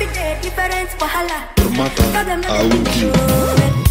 Every day different wahala. No matter, I will give.